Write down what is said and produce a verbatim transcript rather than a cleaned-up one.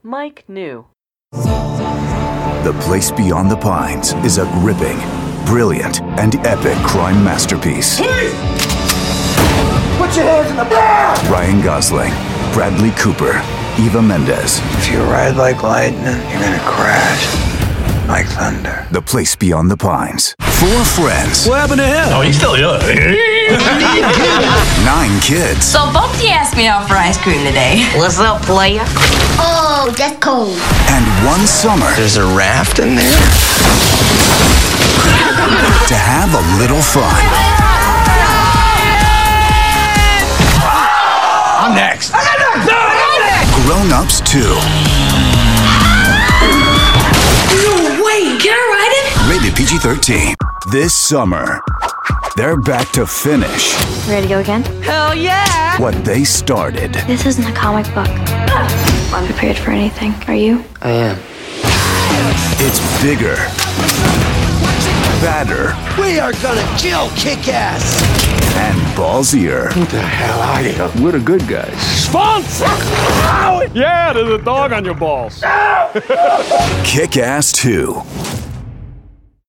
Mike New. The Place Beyond the Pines is a gripping, brilliant, and epic crime masterpiece. Please! Put your hands in the back! Ryan Gosling, Bradley Cooper, Eva Mendes. If you ride like lightning, you're gonna crash like thunder. The Place Beyond the Pines. Four friends. What happened to him? Oh, he's still young. Nine kids. So Bumpy asked me out for ice cream today. What's up, playa? Oh, that's cold. And one summer. There's a raft in there? To have a little fun. I'm next. Grown-ups too. No way! Can I ride it? Rated P G thirteen. This summer, they're back to finish Ready to go again? Hell yeah! what they started. This isn't a comic book. I'm prepared for anything. Are you? I am. It's bigger, badder, We are gonna kill Kick-Ass. and ballsier. Who the hell are you? We're the good guys. Sponsor! Yeah, there's a dog on your balls. Kick-Ass two.